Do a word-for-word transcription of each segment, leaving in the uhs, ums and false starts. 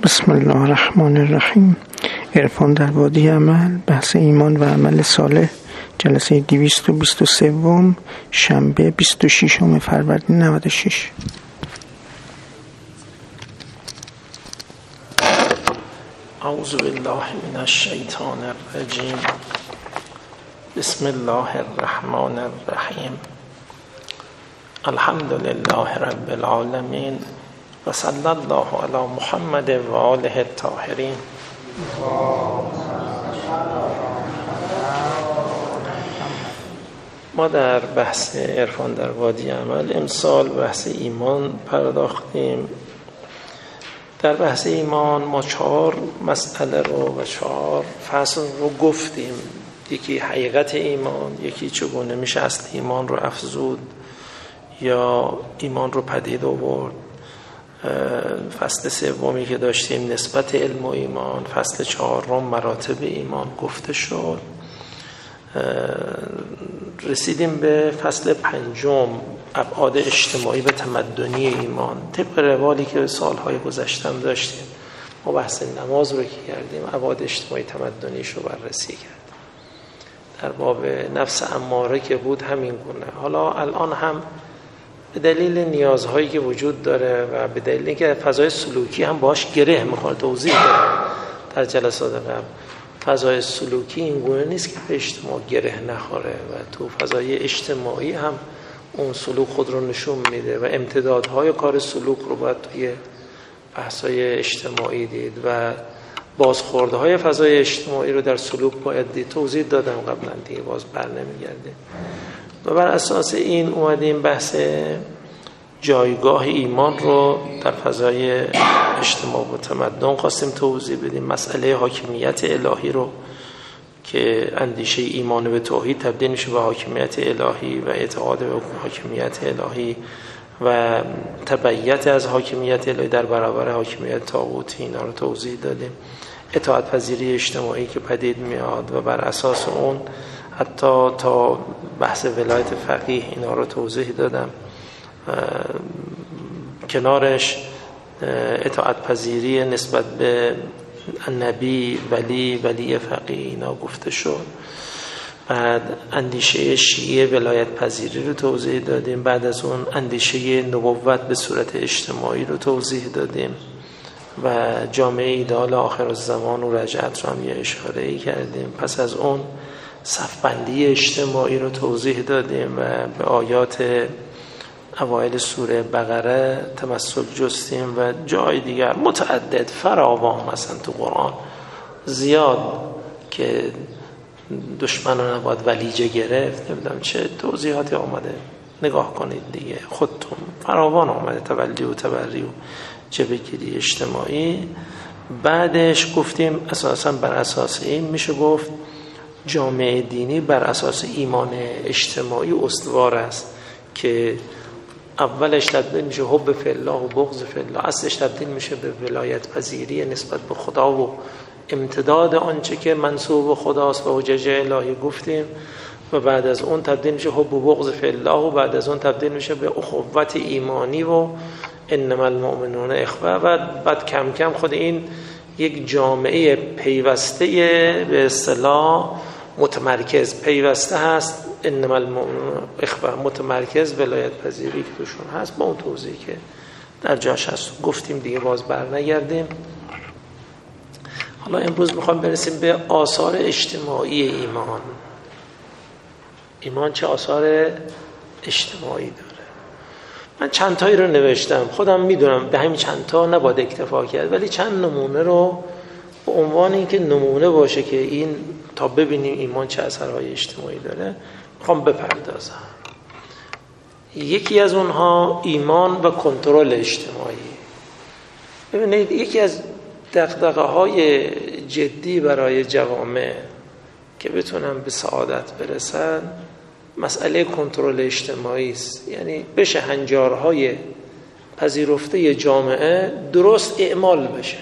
بسم الله الرحمن الرحیم. عرفان در وادی عمل، بحث ایمان و عمل صالح، جلسه دویست و بیست و سه، شنبه بیست و ششم فروردین نود و شش. اعوذ بالله من الشیطان الرجیم. بسم الله الرحمن الرحیم. الحمد لله رب العالمین و صلی الله علی محمد و آله الطاهرین. ما در بحث عرفان در وادی عمل امسال بحث ایمان پرداختیم. در بحث ایمان ما چهار مسئله رو و چهار فصل رو گفتیم. یکی حقیقت ایمان، یکی چگونه میشه اصل ایمان رو افزود یا ایمان رو پدید آورد. فصل سومی که داشتیم نسبت علم و ایمان، فصل چهارم مراتب ایمان گفته شد. رسیدیم به فصل پنجم ابعاد اجتماعی و تمدنی ایمان. طبق روالی که سالهای گذشتم داشتیم ما بحث نماز رو که کردیم، ابعاد اجتماعی تمدنیش رو بررسی کردیم. در باب نفس اماره که بود همین گونه. حالا الان هم به دلیل نیازهایی که وجود داره و به دلیل اینکه فضای سلوکی هم باش گره میخوره، توضیح داره در جلسات قبل. فضای سلوکی این گونه نیست که به اجتماع گره نخوره و تو فضای اجتماعی هم اون سلوک خود رو نشون میده و امتدادهای کار سلوک رو باید توی بحثای اجتماعی دید و بازخوردهای فضای اجتماعی رو در سلوک باید دید. توضیح دادم قبلا دیگه، باز بر نمیگرده. و بر اساس این اومدیم بحث جایگاه ایمان رو در فضای اجتماع و تمدن خواستیم توضیح بدیم. مسئله حاکمیت الهی رو که اندیشه ایمان به توحید تبدیل میشه به حاکمیت الهی و اعتقاد به حاکمیت الهی و تبعیت از حاکمیت الهی در برابر حاکمیت طاغوتی، اینا رو توضیح دادیم. اطاعت پذیری اجتماعی که پدید میاد و بر اساس اون حتی تا بحث ولایت فقیه اینا رو توضیح دادم. کنارش اطاعت پذیری نسبت به نبی، ولی، ولی فقیه اینا گفته شد. بعد اندیشه شیعه ولایت پذیری رو توضیح دادیم. بعد از اون اندیشه نبوت به صورت اجتماعی رو توضیح دادیم و جامعه ایدئال آخر الزمان و رجعت رو هم یه اشاره‌ای کردیم. پس از اون صفبندی اجتماعی رو توضیح دادیم و به آیات اوایل سوره بقره تمثل جستیم و جای دیگر متعدد فراوان، مثلا تو قرآن زیاد که دشمن رو نباید ولیجه گرفت، نمیدونم چه توضیحاتی آمده، نگاه کنید دیگه خودتون، فراوان آمده تولی و تبری و جبه‌گیری اجتماعی. بعدش گفتیم اساساً بر اساس این میشه گفت جامعه دینی بر اساس ایمان اجتماعی استوار است که اولش تبدیل میشه حب فی الله و بغض فی الله، اصلش تبدیل میشه به ولایت پذیری نسبت به خدا و امتداد آنچه که منسوب خداست و حجج الهی گفتیم. و بعد از اون تبدیل میشه حب و بغض فی الله و بعد از اون تبدیل میشه به اخوت ایمانی و انما المؤمنون اخوه و بعد کم کم خود این یک جامعه پیوسته به اصطلاح متمرکز پیوسته هست. انما المؤمنون اخوه، متمرکز ولایت پذیری که توشون هست با اون توضیحی که در جاش هست گفتیم دیگه، باز بر نگردیم. حالا امروز میخوام برسیم به آثار اجتماعی ایمان. ایمان چه آثار اجتماعی داره؟ من چند تایی رو نوشتم، خودم میدونم به همین چند تا نباید اکتفا کرد، ولی چند نمونه رو به عنوان اینکه نمونه باشه که این تا ببینیم ایمان چه اثرهای اجتماعی داره میخوام بپردازم. یکی از اونها ایمان و کنترل اجتماعی. ببینید یکی از دغدغه‌های جدی برای جوامع که بتونن به سعادت برسن مسئله کنترل اجتماعی است. یعنی بشه هنجارهای پذیرفته جامعه درست اعمال بشه.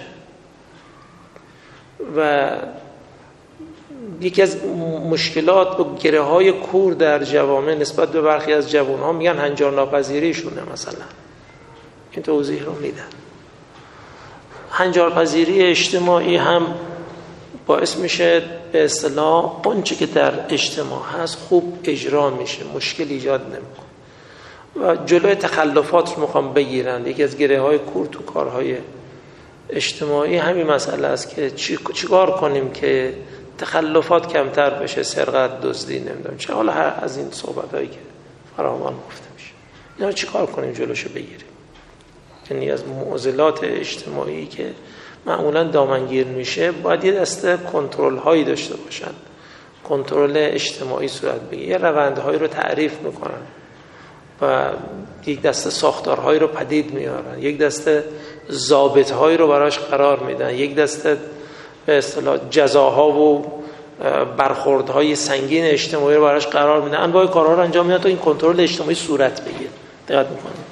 و یکی از مشکلات و گره های کور در جوامع نسبت به برخی از جوان ها میگن هنجار ناپذیریشونه، مثلا این توضیح رو میدن. هنجارپذیری اجتماعی هم باعث میشه به اصطلاح اونچه که در اجتماع هست خوب اجرا میشه، مشکل ایجاد نمیکنه و جلوی تخلفات رو میخوام بگیرن. یکی از گره های کور تو کارهای اجتماعی همین مسئله است که چی چیکار کنیم که تخلفات کمتر بشه، سرقت، دزدی، نمیدونم چه، حالا هر از این صحبت هایی که فراوان گفته میشه، اینا رو چیکار کنیم جلوشو بگیریم. یعنی از معضلات اجتماعی که معمولا دامنگیر میشه باید یه دسته کنترل هایی داشته باشن، کنترل اجتماعی صورت بگیره، یه روندهایی رو تعریف میکنن و یک دسته ساختارهایی رو پدید میارن، یک دسته ضابطهایی رو براش قرار میدن، یک دسته به اصطلاح جزاها و برخوردهای سنگین اجتماعی رو براش قرار میدن، انواع کارها رو انجام میدن تا این کنترل اجتماعی صورت بگیره. دقت میکنید.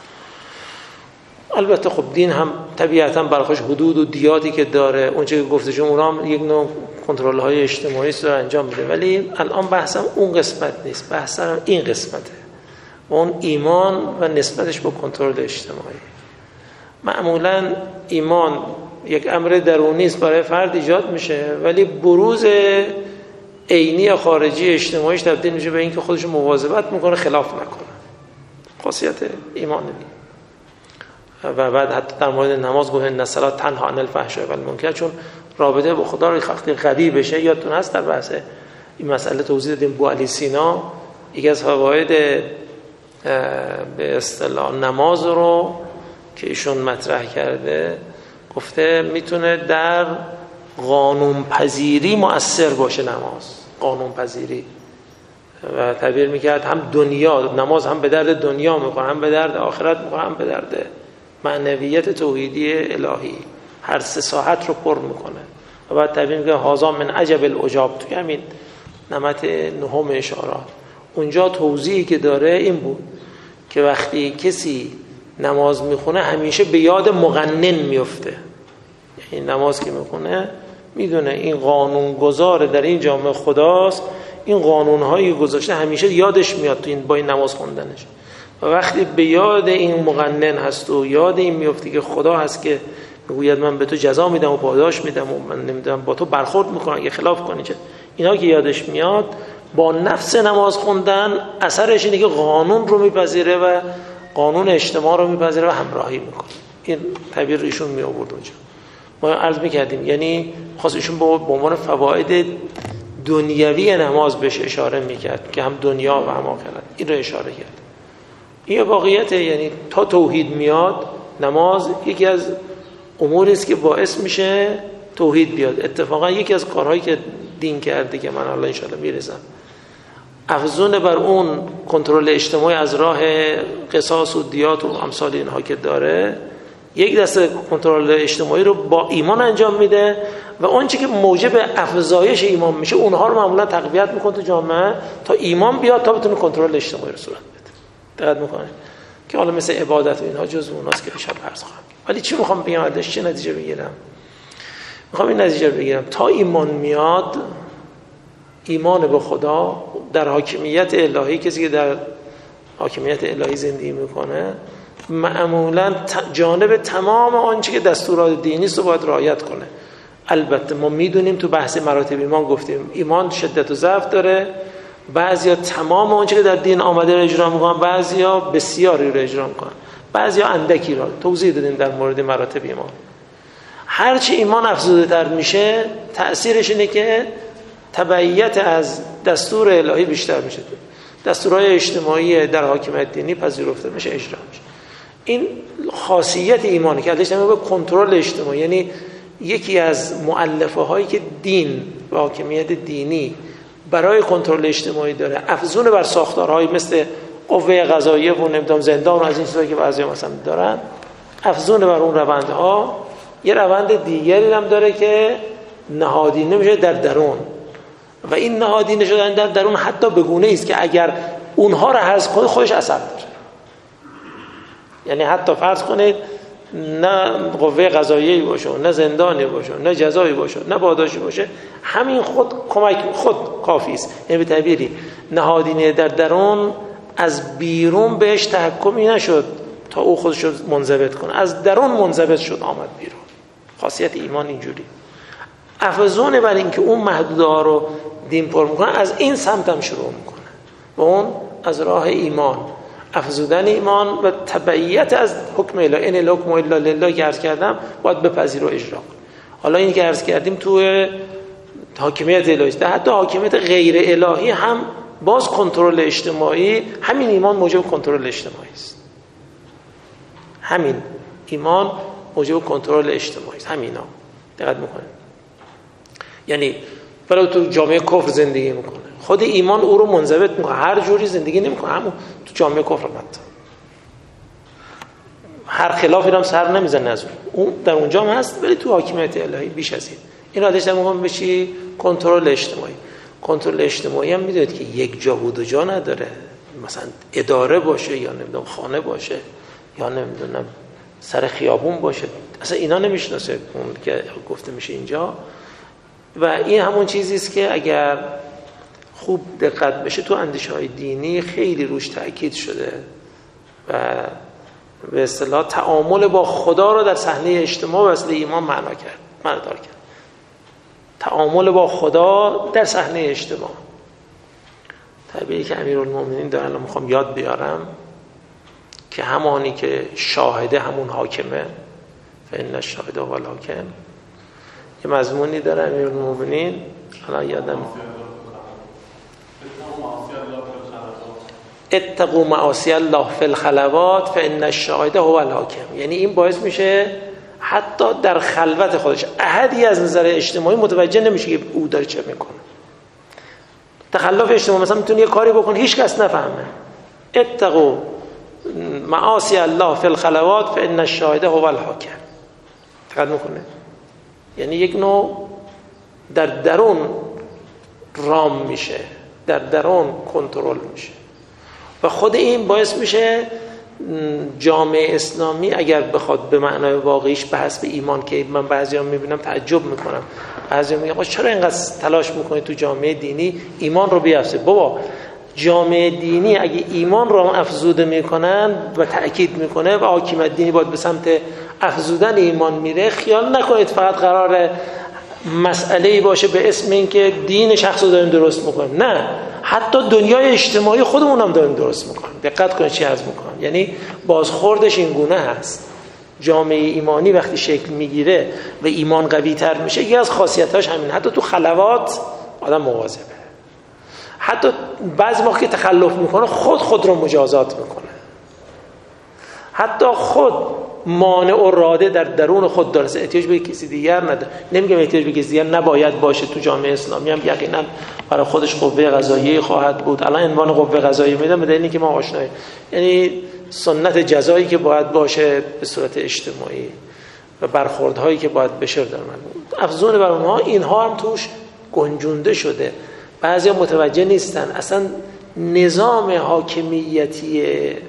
البته خب دین هم طبیعتا برخوش حدود و دیاتی که داره، اونچه که گفته شما اونها هم یک نوع کنترل های اجتماعی رو انجام میده، ولی الان بحثم اون قسمت نیست، بحثم این قسمته، اون ایمان و نسبتش با کنترل اجتماعی. معمولا ایمان یک امر درونی است برای فرد ایجاد میشه، ولی بروز عینی خارجی اجتماعیش تبدیل میشه به اینکه خودش مواظبت میکنه خلاف نکنه. خاصیت ایمان دید. و بعد حتی در مورد نماز گفت ان الصلاه تنها عن الفحشاء والمنکر، چون رابطه با خدا رو وقتی قوی بشه. یادتون هست در بحث این مسئله توضیح دادیم بو علی سینا یکی از فواید به اصطلاح نماز رو که ایشون مطرح کرده، گفته میتونه در قانون پذیری مؤثر باشه نماز، قانون پذیری، و تعبیر میکرد هم دنیا، نماز هم به درد دنیا میخوره، هم به درد آخرت میخوره، هم به درد معنویت توحیدی الهی، هر سه ساحت رو پر میکنه. و بعد تعبیر میکنه هازا من عجب العجاب. توی همین نمط نهم اشارات اونجا توضیحی که داره این بود که وقتی کسی نماز میخونه همیشه به یاد مقنن میفته. این نماز که میخونه میدونه این قانون گذار در این جامعه خداست، این قانونهایی گذاشته همیشه یادش میاد تو این با این نماز خوندنش. و وقتی به یاد این مقنن هست و یاد این میفته که خدا هست که میگوید من به تو جزا میدم و پاداش میدم و من نمیدونم با تو برخورد میکنم اگه خلاف کنی چه، اینا که یادش میاد، با نفس نماز خوندن اثرش اینه که قانون رو میپذیره و قانون اجتماع رو میپذیره و همراهی میکنه. این تعبیر ایشون می آورد اونجا. ما عرض میکردیم یعنی خاص ایشون به عنوان فواید دنیوی نماز بهش اشاره میکرد که هم دنیا و هم آخرت، این رو اشاره کرد. این واقعیته، یعنی تا توحید میاد نماز یکی از اموری است که باعث میشه توحید بیاد. اتفاقا یکی از کارهایی که دین کرده که من حالا ان شاءالله میرسم، افزون بر اون کنترل اجتماعی از راه قصاص و دیات و امثال اینها که داره، یک دسته کنترل اجتماعی رو با ایمان انجام میده و اون چیزی که موجب افزایش ایمان میشه اونها رو معمولا تقویت میکنه تو جامعه تا ایمان بیاد تا بتونه کنترل اجتماعی رو صورت بده. دقت میکنه که حالا مثل عبادت و اینها جزء اوناست که بیشتر عرض خواهم. ولی چی میخوام بگم ازش، چه نتیجه بگیرم؟ میخوام این نتیجه بگیرم تا ایمان میاد، ایمان به خدا در حاکمیت الهی، کسی که در حاکمیت الهی زندگی میکنه معمولا جانب تمام آنچه که دستورات دینی است رو باید رعایت کنه. البته ما میدونیم تو بحث مراتب ایمان گفتیم ایمان شدت و ضعف داره، بعضیا تمام آنچه که در دین آمده رو اجرا میکنن، بعضیا بسیاری رو اجرا میکنن، بعضیا اندکی رو. توضیح دادیم در مورد مراتب ایمان. هرچی ایمان افزوده تر میشه تأثیرش اینه که تبعیت از دستور الهی بیشتر میشه، دستورهای اجتماعی در حاکمیت دینی پذیرفته میشه، اجرا میشه. این خاصیت ایمانی که ازش نمیگه کنترل اجتماعی، یعنی یکی از مؤلفه هایی که دین و حاکمیت دینی برای کنترل اجتماعی داره، افزون بر ساختارهایی مثل قوه قضاییه و نمیدونم زندان و از این چیزایی که بعضیا مثلا دارن، افزون بر اون روندها یه روند دیگری هم داره که نهادینه میشه در درون. و این نهادینه شدن در درون حتی به گونه‌ای است که اگر اونها رو حذف کنه خودش اثر داره. یعنی حتی فرض کنید نه قوه قضاییه باشه، نه زندانی باشه، نه جزایی باشه، نه پاداشی باشه، همین خود کمک خود کافی است. یعنی به تعبیری نهادینه در درون از بیرون بهش تحکمی نشد تا او خودش رو منضبط کنه، از درون منضبط شد آمد بیرون. خاصیت ایمان اینجوری. افزون بر این که اون محدوده ها رو دین پر میکنه، از این سمت هم شروع میکنه و اون از راه ایمان، افزودن ایمان و تبعیت از حکم الهی. این الحکم الا لله که عرض کردم باید بپذیر و اجرا کن. حالا این که عرض کردیم تو حاکمیت الهی است، حتی حاکمیت غیر الهی هم باز کنترل اجتماعی، همین ایمان موجب کنترل اجتماعی است. همین ایمان موجب کنترل اجتماعی است. همینا دقت میکنه. یعنی برای تو جامعه کفر زندگی میکنه، خود ایمان او رو منضبط میکنه، هر جوری زندگی نمیکنه، همون تو جامعه کفر مت هر خلافی هم سر نمیزنه از اون، اون در اونجا هم هست، ولی تو حاکمیت الهی بیش از این. این آدش در مهم بشی کنترل اجتماعی. کنترل اجتماعی هم میدونید که یک جا بود و جا نداره، مثلا اداره باشه یا نمیدونم خانه باشه یا نمیدونم سر خیابون باشه، اصلا اینا نمیشناسه اون که گفته میشه اینجا. و این همون چیزی است که اگر خوب دقت بشه تو اندیشه‌های دینی خیلی روش تاکید شده و به اصطلاح تعامل با خدا رو در صحنه اجتماع وصل ایمان معنا کرد، معنا دار کرد. تعامل با خدا در صحنه اجتماع. تعبیری که امیرالمومنین دارن رو میخوام یاد بیارم که همانی که شاهده همون حاکمه، فإن الشاهد هو الحاکم. یه مضمونی داره امیرالمومنین، الان یادم اتقوا معاصی الله فی الخلوات فإن الشاهد هو الحاکم. یعنی این باعث میشه حتی در خلوت خودش احدی از نظر اجتماعی متوجه نمیشه که او داره چه میکنه. تخلف اجتماعی مثلا میتونه یه کاری بکنه هیچ کس نفهمه. اتقوا معاصی الله فی الخلوات فإن الشاهد هو الحاکم. دقت میکنه؟ یعنی یک نوع در درون رام میشه، در درون کنترل میشه و خود این باعث میشه جامعه اسلامی اگر بخواد به معنای واقعیش به حسب ایمان، که من بعضیا میبینم تعجب میکنم، بعضیا میگن چرا اینقدر تلاش میکنید تو جامعه دینی ایمان رو بیافزایید؟ بابا جامعه دینی اگه ایمان رو افزوده میکنن و تأکید میکنه و حاکمیت دینی باید به سمت افزودن ایمان میره، خیال نکنید فقط قراره مسئله‌ای باشه به اسم این که دین شخص رو داریم درست میکنیم. نه، حتی دنیای اجتماعی خودمون هم داریم درست میکنیم. دقت کنید چی عرض میکنم. یعنی بازخوردش این گونه هست. جامعه ایمانی وقتی شکل میگیره و ایمان قوی تر میشه، یکی از خاصیتاش همین، حتی تو خلوات آدم مواظبه. حتی بعضی موقع که تخلف میکنه خود خود رو مجازات میکنه، حتی خود مانع و راده در درون خود داره، احتیاج به کسی دیگر نداره. نمیگم احتیاج به کسی دیگر نباید باشه، تو جامعه اسلامی هم یقینا برای خودش قوه قضاییه خواهد بود. الان عنوان قوه قضاییه میدم به دلیلی که ما آشناییم، یعنی سنت جزایی که باید باشه به صورت اجتماعی و برخوردهایی که باید بشه در من افزون بر اونها، اینها هم توش گنجونده شده. بعضیا متوجه نیستن اصلا نظام حاکمیتی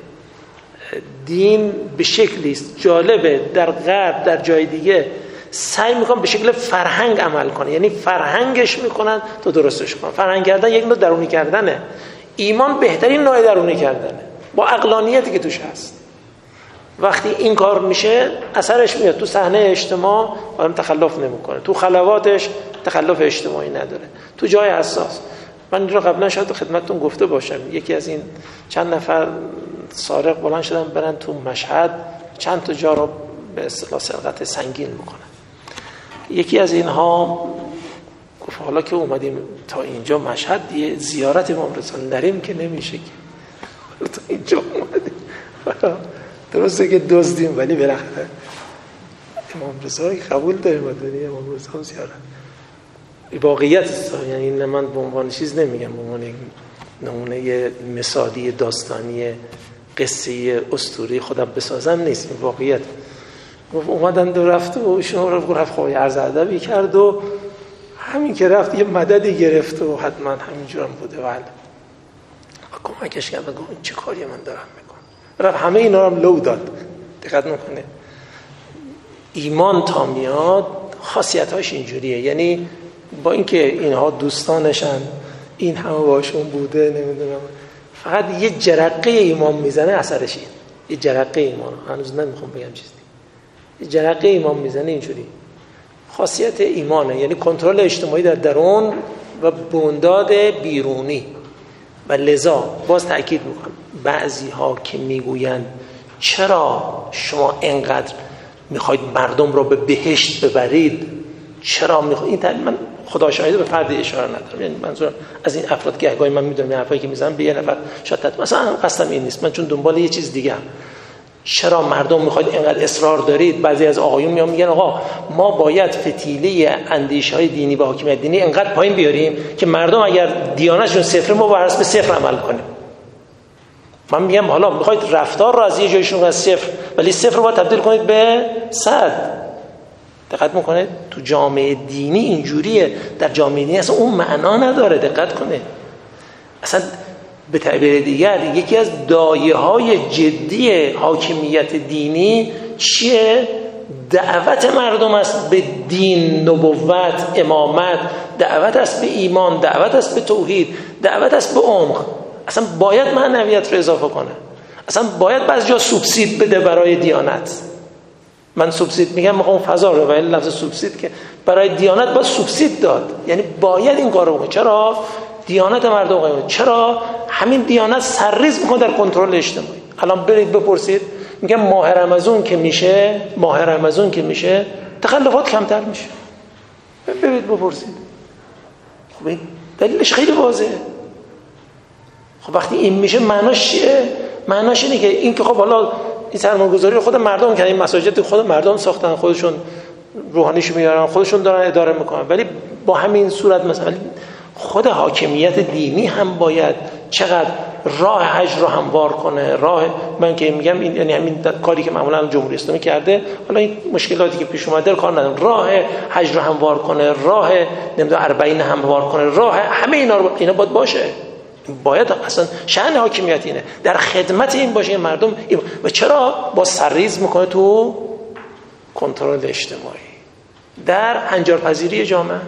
دین به شکلی است جالبه، در غرب در جای دیگه سعی میکنن به شکل فرهنگ عمل کنه، یعنی فرهنگش میکنن تا درستش کنن. فرهنگ کردن یک نوع درونی کردنه. ایمان بهترین نوع درونی کردنه با عقلانیتی که توش هست. وقتی این کار میشه اثرش میاد تو صحنه اجتماع، آدم تخلف نمیکنه، تو خلواتش تخلف اجتماعی نداره، تو جای حساس. من این رو قبلا شاید خدمتتون گفته باشم، یکی از این چند نفر سارق بلند شدن برن تو مشهد چند تا جا رو به اصطلاح سرقت سنگین میکنن. یکی از اینها گفت حالا که اومدیم تا اینجا مشهد دیگه زیارت امام رضا نریم که نمیشه که تا اینجا اومدیم. درسته که دزدیم ولی بالاخره امام رضا قبول داریم، ولی امام رضا زیارت واقعیت است. یعنی من به عنوان چیز نمیگم، به عنوان نمونه مثالی داستانی قصه اسطوری خودم بسازم نیست، این واقعیت. اومدن دو رفت و ایشون رو رفت خواهی عرض ادبی کرد و همین که رفت یه مددی گرفت و حتما همینجورم بوده و کمکش کرد. بگم این چه کاری من دارم میکنم؟ رفت همه اینا رو هم لو داد. دقت میکنه ایمان تا میاد خاصیتاش اینجوریه. یعنی با اینکه اینها دوستانشن، این همه باشون بوده، نمیدونم، فقط یه جرقه ایمان میزنه اثرش این. یه جرقه ایمان، هنوز نمیخوام بگم چیزی، یه جرقه ایمان میزنه اینجوری خاصیت ایمانه، یعنی کنترل اجتماعی در درون و بونداد بیرونی. و لذا باز تأکید میکنم بعضی ها که میگویند چرا شما اینقدر میخواید مردم رو به بهشت ببرید، چرا میخواید این من خدا شاهده به فرد اشاره ندارم، یعنی منظورم از این افراد که گاهی من میدونم این حرفایی که میزنم به یه نفر شاید مثلا قصدم این نیست، من چون دنبال یه چیز دیگه هم. چرا مردم میخواید اینقدر اصرار دارید؟ بعضی از آقایون میان میگن آقا ما باید فتیله اندیشه‌های دینی و حاکمیت دینی اینقدر پایین بیاریم که مردم اگر دیانتشون صفر ما بر اساس صفر عمل کنیم. من میگم حالا میخواید رفتار رو از یه جایشون از صفر، ولی صفر رو باید تبدیل کنید به صد. دقت میکنید تو جامعه دینی اینجوریه، در جامعه دینی اصلا اون معنا نداره. دقت کنید اصلا به تعبیر دیگر یکی از دایه‌های جدی حاکمیت دینی چیه؟ دعوت مردم است به دین، نبوت، امامت، دعوت است به ایمان، دعوت است به توحید، دعوت است به عمق. اصلا باید معنویت رو اضافه کنه، اصلا باید بعضی جا سوبسید بده برای دیانت. من سوبسید میگم میخوام فضا رو، ولی لفظ سوبسید که برای دیانت باید سوبسید داد، یعنی باید این کارو بکنه. چرا؟ دیانت مردم قیمت. چرا؟ همین دیانت سرریز میکنه در کنترل اجتماعی. الان برید بپرسید، میگم ماه رمضان که میشه ماه رمضان که میشه تخلفات کمتر میشه. برید بپرسید. خب این دلیلش خیلی واضحه. خب وقتی این میشه معناش چیه؟ معناش اینه که این که خب حالا این سرمایه‌گذاری رو خود مردم کردن، این مساجد خود مردم ساختن، خودشون روحانیشو میارن، خودشون دارن اداره میکنن، ولی با همین صورت مثلا خود حاکمیت دینی هم باید چقدر راه حج رو هموار کنه. راه من که میگم این یعنی همین کاری که معمولا جمهوری اسلامی کرده، حالا این مشکلاتی که پیش اومده رو کار ندارم، راه حج رو هموار کنه، راه نمیدونم اربعین هموار کنه، راه همه اینا رو اینا باید باشه. باید اصلا شأن حاکمیت اینه در خدمت این باشه مردم این. و چرا با سرریز میکنه تو کنترل اجتماعی، در هنجارپذیری جامعه،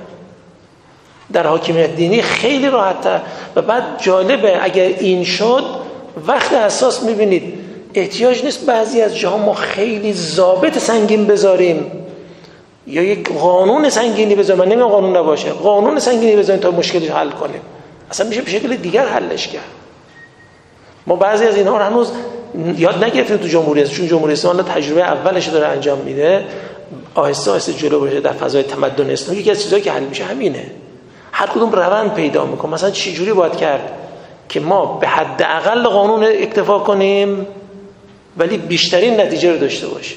در حاکمیت دینی خیلی راحت‌تر. و بعد جالبه اگر این شد وقت اساس میبینید احتیاج نیست بعضی از جاها ما خیلی ضابط سنگین بذاریم یا یک قانون سنگینی بذاریم. من نمیگم قانون نباشه، قانون سنگینی بذاریم تا مشکلش حل کنیم، اصلا میشه به شکل دیگر حلش کرد. ما بعضی از اینها رو هنوز یاد نگرفتیم تو جمهوری اسلامی، چون جمهوری اسلامی تجربه اولش داره انجام میده، آهسته آهسته جلو بره در فضای تمدن اسلامی. یکی از چیزایی که حل میشه همینه، هر کدوم روند پیدا میکنه. مثلا چه جوری باید کرد که ما به حداقل قانون اکتفا کنیم ولی بیشترین نتیجه رو داشته باشیم.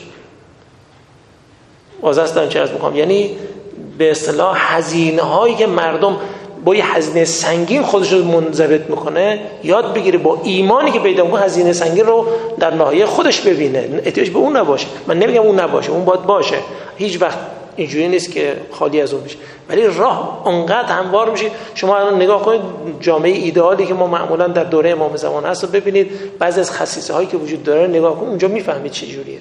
واضحه چه عرض میکنم؟ یعنی به اصطلاح هزینه هایی که مردم با یه هزینه سنگین خودش رو منضبط میکنه یاد بگیره با ایمانی که پیدا میکنه هزینه سنگین رو در ناحیه خودش ببینه، احتیاج به اون نباشه. من نمیگم اون نباشه، اون باید باشه، هیچ وقت اینجوری نیست که خالی از اون بشه، ولی راه انقدر هموار میشه. شما الان نگاه کنید جامعه ایدئالی که ما معمولا در دوره امام زمان هست و ببینید بعضی از خصیصه هایی که وجود داره نگاه کنید، اونجا میفهمید چه جوریه.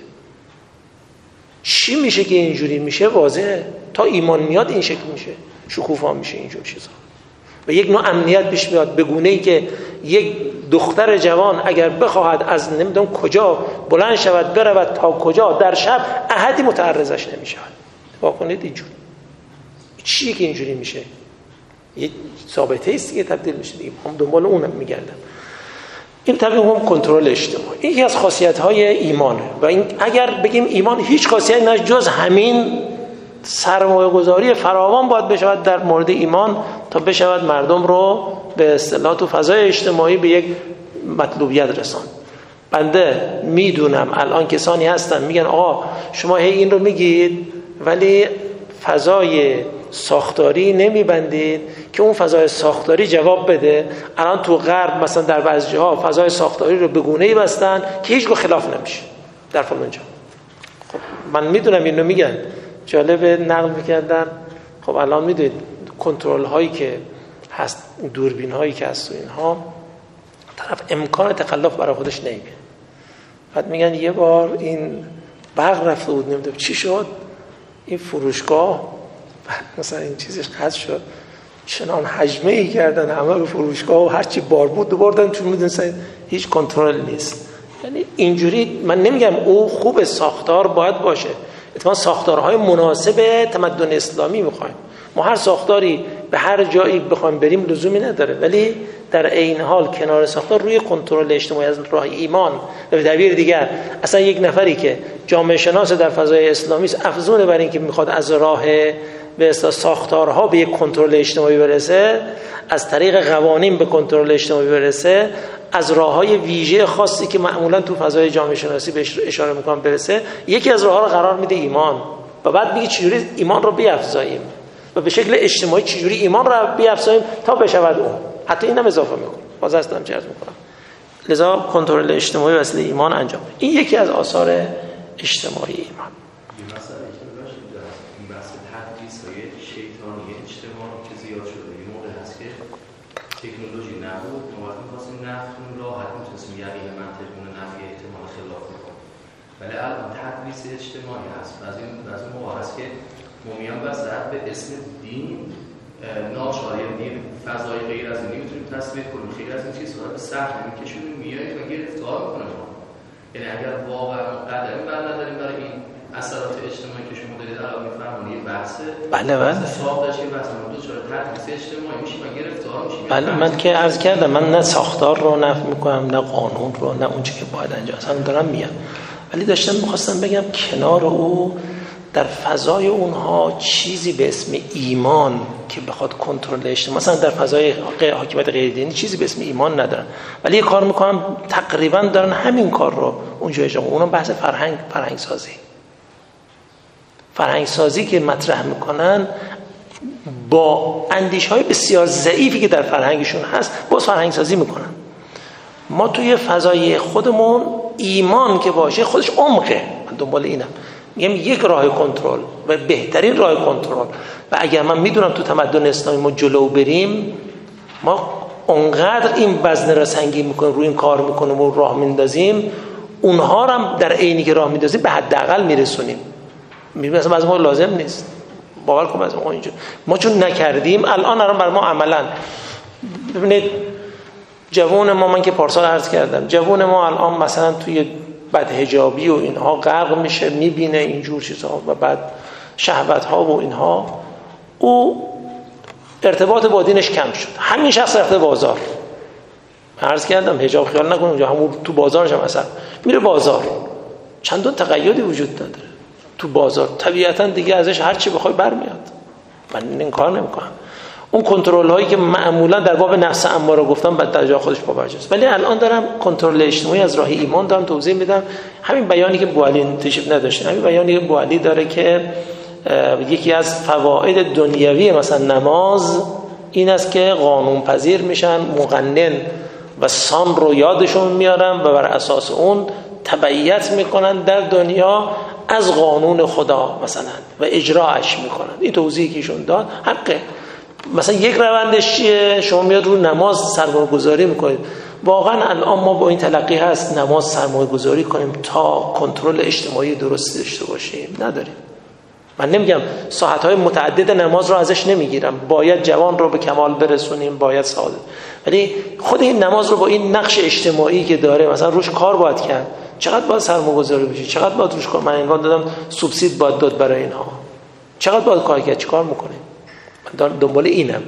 چی میشه که اینجوری میشه؟ واضحه، تا ایمان میاد این شکل میشه، شکوفا میشه اینجور چیزا و یک نوع امنیت پیش میاد، به گونه‌ای که یک دختر جوان اگر بخواهد از نمیدونم کجا بلند شود برود تا کجا در شب احدی متعرضش نمیشود. واکنید اینجور چیه که اینجوری میشه؟ یه ثابته است که تبدیل میشه دیگه. هم دنبال اونم میگردم. این طبیعی هم کنترل اجتماعی یکی از خاصیت‌های ایمانه و این اگر بگیم ایمان هیچ خاصیتی نداره جز همین سرمایه‌گذاری فراوان باید بشود در مورد ایمان تا بشود مردم رو به اصطلاح تو فضای اجتماعی به یک مطلوبیت رساند. بنده میدونم الان کسانی هستن میگن آقا شما هی این رو میگید ولی فضای ساختاری نمیبندید که اون فضای ساختاری جواب بده. الان تو غرب مثلا در بعضی جاها فضای ساختاری رو به گونه‌ای بستن که هیچ گونه خلاف نمیشه در فلان جا. خب من میدونم اینو میگن، جالبه نقل میکردن. خب الان میدونید کنترل هایی که هست، دوربین هایی که هست و اینها طرف امکان تخلف برای خودش نمیبینه. بعد میگن یه بار این برق رفته بود نمیدونم چی شد، این فروشگاه بعد مثلا این چیزش قطع شد، چنان حجمه ای کردن همه به فروشگاه و هرچی بار بود دوباردن، چون میدونن هیچ کنترل نیست. یعنی اینجوری من نمیگم او خوب ساختار باید باشه، اتفاقا ساختارهای مناسب تمدن اسلامی میخوایم. ما هر ساختاری به هر جایی بخوایم بریم لزومی نداره، ولی در عین حال کنار ساختار روی کنترل اجتماعی از راه ایمان. به تعبیر دیگر اصلا یک نفری که جامعه شناس در فضای اسلامی است، افزون بر این که میخواد از راه به اصطلاح ساختارها به یک کنترل اجتماعی برسه، از طریق قوانین به کنترل اجتماعی برسه، از راههای ویژه خاصی که معمولا تو فضای جامعه شناسی بهش اشاره میکنم برسه، یکی از راهها رو قرار میده ایمان و بعد میگه چجوری ایمان رو بیافزاییم و به شکل اجتماعی چجوری ایمان رو بیافزاییم تا بشود اون. حتی اینم اضافه میکنم، باز هستم چه عرض میکنم. لذا کنترل اجتماعی وسیله ایمان انجام. این یکی از آثار اجتماعی ایمان. تکنولوژی نبود، ما وقتی می‌خواستیم نفتون راحت می‌تونستیم یقین منطقی نفی احتمال خلاف کنیم. ولی الان تدریس اجتماعی هست. از این از این موقع هست که مومیان وسط به اسم دین ناچار، یعنی فضای غیر از این نمی‌تونیم تصویر کنیم. خیلی از این چیزها رو به صحنه می‌کشونیم، میاییم و گرفتار می‌کنیم. یعنی اگر واقعا قدمی بر نداریم برای این اثرات اجتماعی که شما دارید الان می‌فرمایید یه بحثه. بله بله. ساختش یه بحث بود، چرا تدریس اجتماعی میشه و گرفتار میشیم. بله من که عرض کردم من نه ساختار رو نفی میکنم، نه قانون رو، نه اون چیزی که باید انجام اصلا دارم میگم، ولی داشتم میخواستم بگم کنار او در فضای اونها چیزی به اسم ایمان که بخواد کنترل اجتماعی، مثلا در فضای حاکمیت غیر دینی چیزی به اسم ایمان ندارن، ولی یه کار میکنم تقریبا دارن همین کار رو اونجا اجرا میکنن. اونم بحث فرهنگ فرهنگ سازی فرهنگ سازی که مطرح میکنن با اندیش‌های بسیار ضعیفی که در فرهنگشون هست باز فرهنگ سازی میکنن. ما توی فضای خودمون ایمان که باشه خودش عمقه. من دنبال اینم، میگم یک راه کنترل و بهترین راه کنترل، و اگر من میدونم تو تمدن اسلامی ما جلو بریم، ما اونقدر این وزنه را سنگین میکنیم، روی این کار میکنیم و راه میندازیم، اونها هم در عینی که راه میندازیم به حداقل میرسونیم. میگم مثلا از ما لازم نیست، باور کن از ما اینجا ما چون نکردیم الان الان برای ما عملا. ببینید جوون ما، من که پارسال عرض کردم، جوون ما الان مثلا توی بدحجابی و اینها غرق میشه، میبینه اینجور چیزها و بعد شهوت ها و اینها، او ارتباط با دینش کم شد. همین شخص رفته بازار، عرض کردم حجاب خیال نکنه اونجا همون تو بازارش هم مثلا میره بازار، چندان تقیدی وجود نداره تو بازار، طبیعتا دیگه ازش هر چی بخوای برمیاد. من این کار نمیکنم. اون کنترل هایی که معمولا در باب نفس اماره گفتم بعد در جای خودش پابرجاست، ولی الان دارم کنترل اجتماعی از راه ایمان دارم توضیح میدم. همین بیانی که بوالی تشریف نداشتن، همین بیانی که بوالی داره که یکی از فواید دنیوی مثلا نماز این است که قانون پذیر میشن، مقنن و سام رو یادشون میارن و بر اساس اون تبعیت میکنن در دنیا از قانون خدا مثلا و اجراش میکنن. این توضیحی که ایشون داد حقه. مثلا یک روندش چیه؟ شما میاد رو نماز سرمایه گذاری میکنید. واقعا الان ما با این تلقی هست نماز سرمایه گذاری کنیم تا کنترل اجتماعی درست داشته باشیم؟ نداریم. من نمیگم ساعتهای متعدد نماز رو ازش نمیگیرم، باید جوان رو به کمال برسونیم، باید سعادت، ولی خود این نماز رو با این نقش اجتماعی که داره مثلا روش کار باید کرد. چقدر باید سرمایه گذاری بشه، چقدر باید روش کار، من عنوان دادم سوبسید باید داد برای اینها، چقدر باید کار کرد، چیکار میکنیم؟ من دنبال اینم.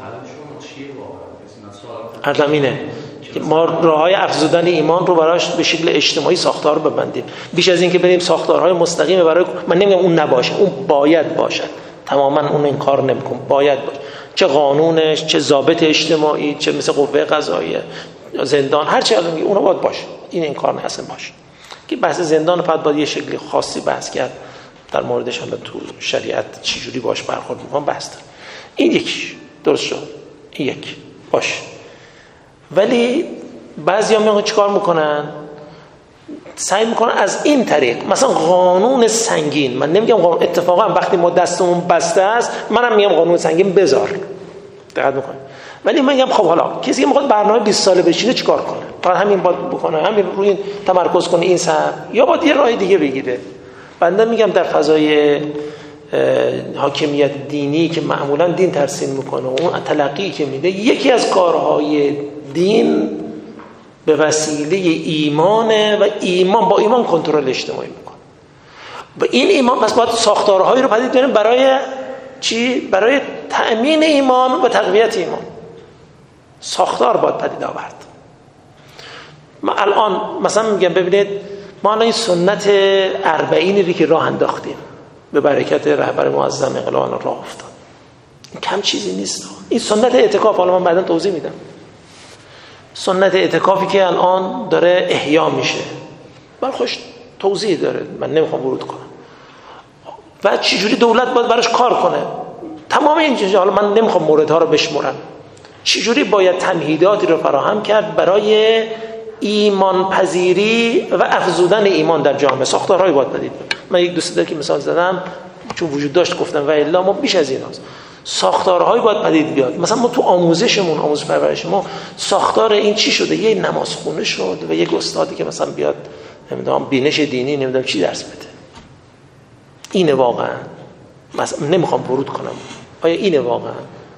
عرضم اینه ما راههای افزودن ایمان رو براش به شکل اجتماعی ساختار ببندیم، بیش از این که بریم ساختارهای مستقیم برای، من نمیگم اون نباشه، اون باید باشه، تماما اون این کار نمیکنه، باید باشه، چه قانونش، چه ضابط اجتماعی، چه مثل قوه قضاییه، زندان، هر چی الان اونها باید باشه. این این کار نهسن باشه که بحث زندان فقط باید یه شکلی خاصی بحث کرد، در موردش هم تو شریعت چجوری باش برخورد میکنن بحث داره. این یکیش درست شد، این یک باشه. ولی بعضی هم میگن چیکار میکنن؟ سعی میکنن از این طریق مثلا قانون سنگین، من نمیگم قانون، اتفاقا وقتی ما دستمون بسته است منم میگم قانون سنگین بذار، دقت میکنه، ولی من میگم خب حالا کسی که میخواد برنامه بیست ساله بچینه چیکار کنه؟ تا همین باید بکنه، همین روی این تمرکز کنه این سر، یا باید یه راه دیگه بگیره. بنده میگم در فضای حاکمیت دینی که معمولا دین ترسیم میکنه، اون تلقی که میده، یکی از کارهای دین به وسیله ایمانه و ایمان با ایمان کنترل اجتماعی میکنه. و این ایمان پس باید ساختارهایی رو پدید بیاریم برای چی؟ برای تأمین ایمان و تقویت ایمان. ساختار باید پدید آورد. ما الان مثلا میگم ببینید ما الان این سنت اربعینی رو که راه انداختیم به برکت رهبر معظم انقلاب راه افتاد، این کم چیزی نیست. این سنت اعتکاف، حالا من بعدا توضیح میدم، سنت اعتکافی که الان داره احیا میشه برای خوش توضیح داره، من نمیخوام ورود کنم و چجوری دولت باید براش کار کنه. تمام این چیزا حالا من نمیخوام موردها رو بشمرم. چجوری باید تمهیداتی رو فراهم کرد برای ایمان پذیری و افزودن ایمان در جامعه. ساختارهایی باید پدید بیاد. من یک دو سه تا که مثال زدم چون وجود داشت گفتم و الا ما بیش از این هست. ساختارهایی باید پدید بیاد. مثلا ما تو آموزشمون، آموزش پرورش ما ساختار این چی شده؟ یه نمازخونه شد و یک استادی که مثلا بیاد نمیدونم بینش دینی نمیدونم چی درس بده. اینه واقعا؟ مثلا نمیخوام ورود کنم. آیا اینه واقعا؟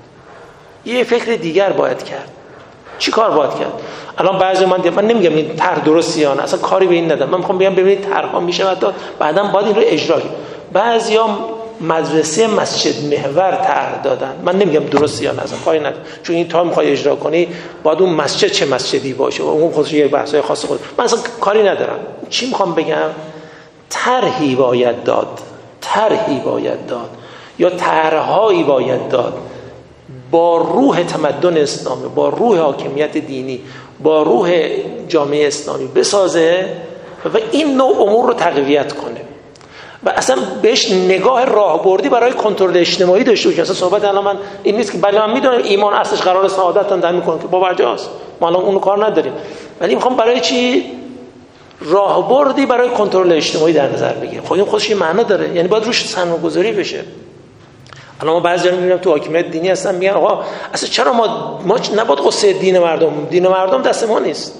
یه فکر دیگر باید کرد. چی کار باید کرد؟ الان بعضی من من نمیگم این طرح درستی یا نه، اصلا کاری به این ندارم. من میخوام بگم ببینید طرح‌ها میشه داد، بعداً باید این رو اجرا کنید. بعضیا مدرسه مسجد محور طرح دادن، من نمیگم درستی یا نه، اصلا کاری ندارم، چون این تا میخوای اجرا کنی باید اون مسجد چه مسجدی باشه و اون خودش یه بحثای خاص خود. من اصلا کاری ندارم. چی میخوام بگم؟ طرحی باید داد، طرحی باید داد یا طرح‌هایی باید داد با روح تمدن اسلامی، با روح حاکمیت دینی، با روح جامعه اسلامی بسازه و این نوع امور رو تقویت کنه و اصلا بهش نگاه راهبردی برای کنترل اجتماعی داشته باشه. اصلا صحبت الان من این نیست که بله من میدونم ایمان اصلش قرار سعادت تامین کنه که باورجاست، ما الان اون کار نداریم، ولی میخوام برای چی راهبردی برای کنترل اجتماعی در نظر بگیریم. خب این خودش یه معنا داره، یعنی باید روش سرمایه‌گذاری بشه. الان ما بعضیا میبینم تو حاکمیت دینی هستن میگن آقا اصلا چرا ما ما نباید قصه دین مردم، دین مردم دست ما نیست.